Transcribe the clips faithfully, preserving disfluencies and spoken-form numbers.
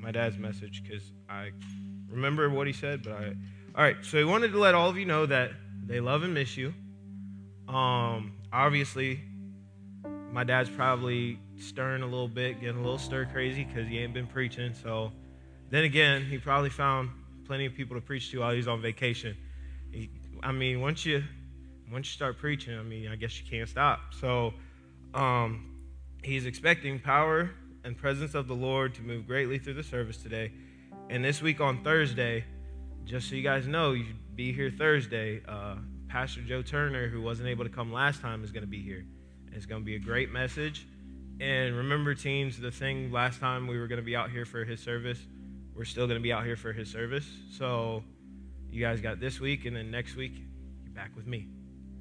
my dad's message because I remember what he said, but I, all right, so he wanted to let all of you know that they love and miss you. Um, obviously, my dad's probably stirring a little bit, getting a little stir crazy because he ain't been preaching. So then again, he probably found plenty of people to preach to while he's on vacation. He, I mean, once you once you start preaching, I mean, I guess you can't stop. So um, he's expecting power and presence of the Lord to move greatly through the service today. And this week on Thursday, just so you guys know, you should be here Thursday. Uh, Pastor Joe Turner, who wasn't able to come last time, is going to be here. And it's going to be a great message. And remember, teens, the thing last time we were going to be out here for his service, we're still going to be out here for his service. So you guys got this week, and then next week, you're back with me.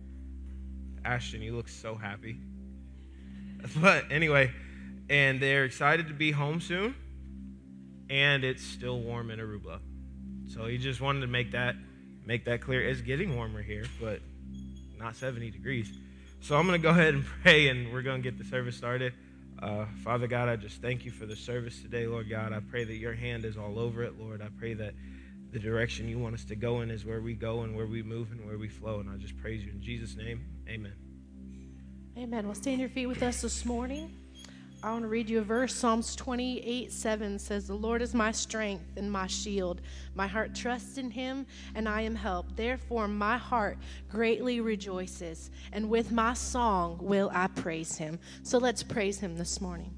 Ashton, you look so happy. But anyway, and they're excited to be home soon, and it's still warm in Aruba. So he just wanted to make that make that clear. It's getting warmer here, but not seventy degrees. So I'm going to go ahead and pray, and we're going to get the service started. Uh, Father God, I just thank you for the service today, Lord God. I pray that your hand is all over it, Lord. I pray that the direction you want us to go in is where we go and where we move and where we flow. And I just praise you in Jesus' name. Amen. Amen. Well, stand your feet with us this morning. I want to read you a verse. Psalms twenty-eight seven says, "The Lord is my strength and my shield. My heart trusts in him, and I am helped. Therefore, my heart greatly rejoices, and with my song will I praise him." So let's praise him this morning.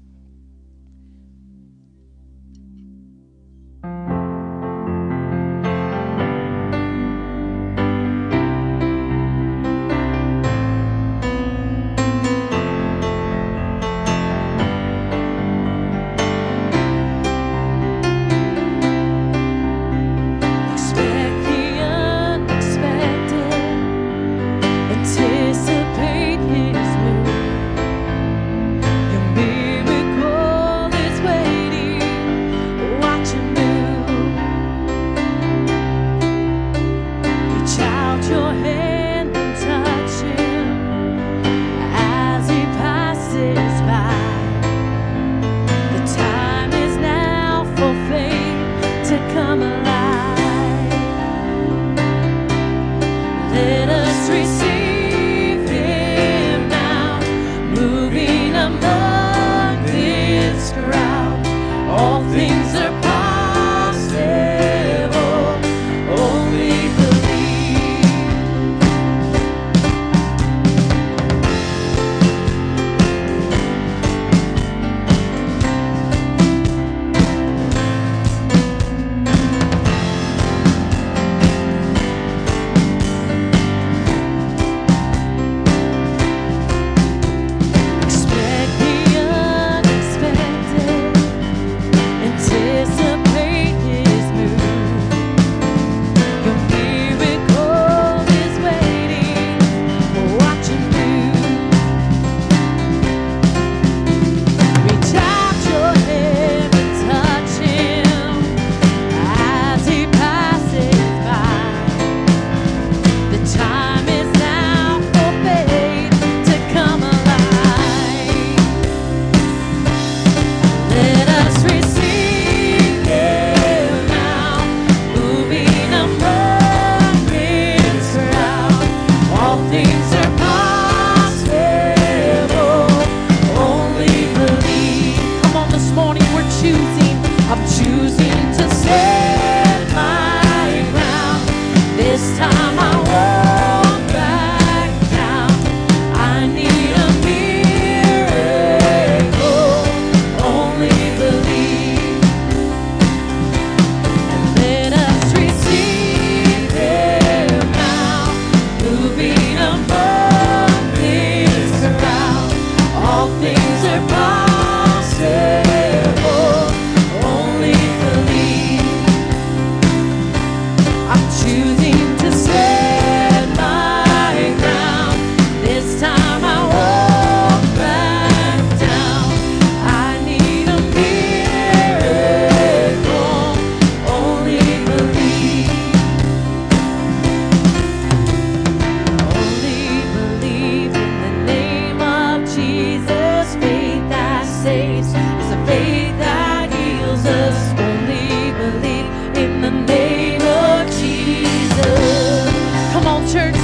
Faith that heals us. Only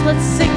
let's sing.